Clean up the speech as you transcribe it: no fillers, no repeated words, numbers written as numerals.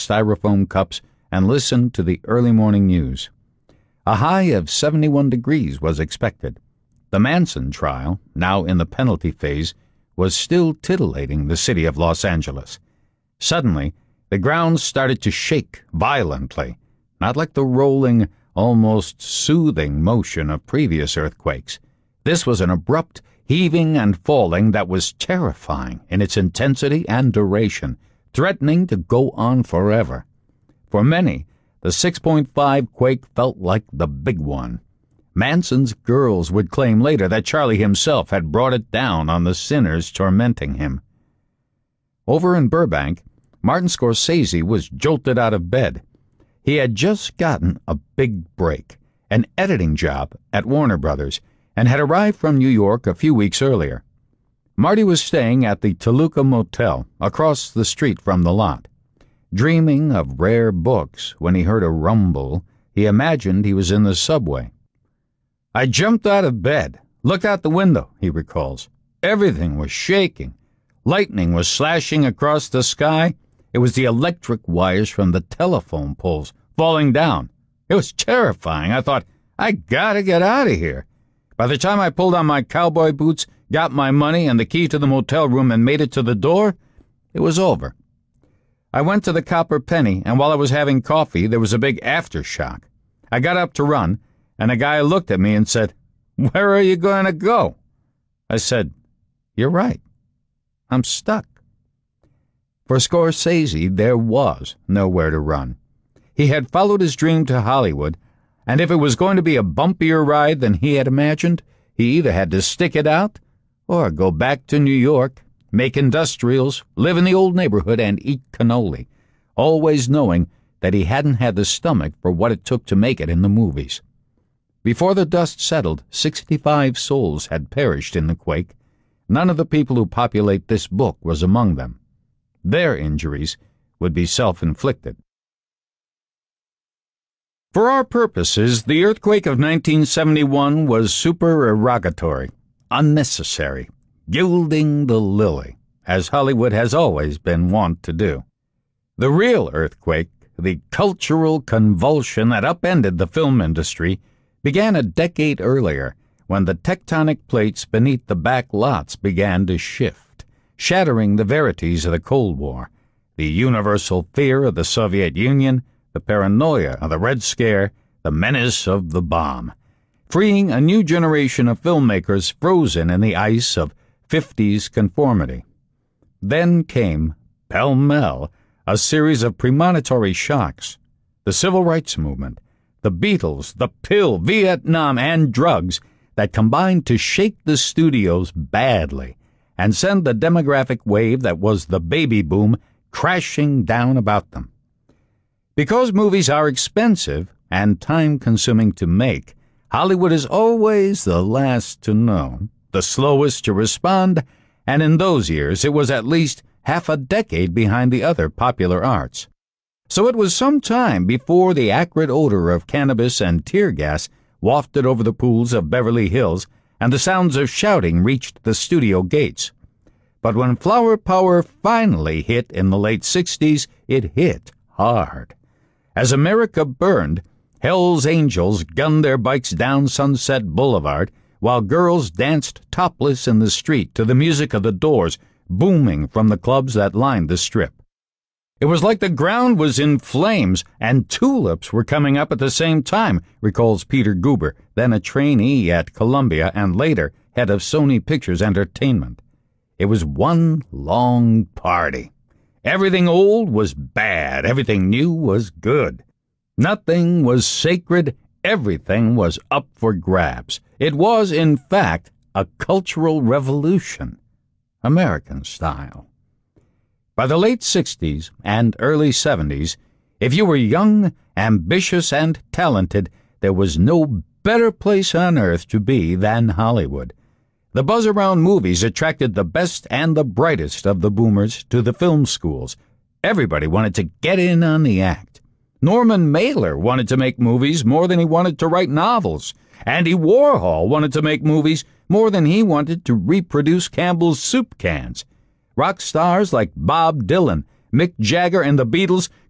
styrofoam cups and listened to the early morning news. A high of 71 degrees was expected. The Manson trial, now in the penalty phase, was still titillating the city of Los Angeles. Suddenly, the ground started to shake violently, not like the rolling, almost soothing motion of previous earthquakes. This was an abrupt heaving and falling that was terrifying in its intensity and duration, threatening to go on forever. For many, the 6.5 quake felt like the big one. Manson's girls would claim later that Charlie himself had brought it down on the sinners tormenting him. Over in Burbank, Martin Scorsese was jolted out of bed. He had just gotten a big break, an editing job at Warner Brothers, and had arrived from New York a few weeks earlier. Marty was staying at the Toluca Motel across the street from the lot. Dreaming of rare books when he heard a rumble, he imagined he was in the subway. "I jumped out of bed, looked out the window," he recalls. "Everything was shaking. Lightning was slashing across the sky. It was the electric wires from the telephone poles falling down. It was terrifying. I thought, I gotta get out of here. By the time I pulled on my cowboy boots, got my money and the key to the motel room and made it to the door, it was over. I went to the Copper Penny, and while I was having coffee, there was a big aftershock. I got up to run, and a guy looked at me and said, 'Where are you going to go?' I said, 'You're right. I'm stuck.'" For Scorsese, there was nowhere to run. He had followed his dream to Hollywood, and if it was going to be a bumpier ride than he had imagined, he either had to stick it out or go back to New York, make industrials, live in the old neighborhood, and eat cannoli, always knowing that he hadn't had the stomach for what it took to make it in the movies. Before the dust settled, 65 souls had perished in the quake. None of the people who populate this book was among them. Their injuries would be self-inflicted. For our purposes, the earthquake of 1971 was supererogatory, unnecessary, gilding the lily, as Hollywood has always been wont to do. The real earthquake, the cultural convulsion that upended the film industry, began a decade earlier when the tectonic plates beneath the back lots began to shift, shattering the verities of the Cold War, the universal fear of the Soviet Union, the paranoia of the Red Scare, the menace of the bomb, freeing a new generation of filmmakers frozen in the ice of 50s conformity. Then came, pell-mell, a series of premonitory shocks: the Civil Rights Movement, the Beatles, the pill, Vietnam, and drugs that combined to shake the studios badly and send the demographic wave that was the baby boom crashing down about them. Because movies are expensive and time-consuming to make, Hollywood is always the last to know, the slowest to respond, and in those years it was at least half a decade behind the other popular arts. So it was some time before the acrid odor of cannabis and tear gas wafted over the pools of Beverly Hills and the sounds of shouting reached the studio gates. But when flower power finally hit in the late 60s, it hit hard. As America burned, Hell's Angels gunned their bikes down Sunset Boulevard while girls danced topless in the street to the music of the Doors booming from the clubs that lined the Strip. It was like the ground was in flames and tulips were coming up at the same time, recalls Peter Guber, then a trainee at Columbia and later head of Sony Pictures Entertainment. It was one long party. Everything old was bad, everything new was good. Nothing was sacred, everything was up for grabs. It was, in fact, a cultural revolution, American style. By the late 60s and early 70s, if you were young, ambitious, and talented, there was no better place on earth to be than Hollywood. The buzz around movies attracted the best and the brightest of the boomers to the film schools. Everybody wanted to get in on the act. Norman Mailer wanted to make movies more than he wanted to write novels. Andy Warhol wanted to make movies more than he wanted to reproduce Campbell's soup cans. Rock stars like Bob Dylan, Mick Jagger, and the Beatles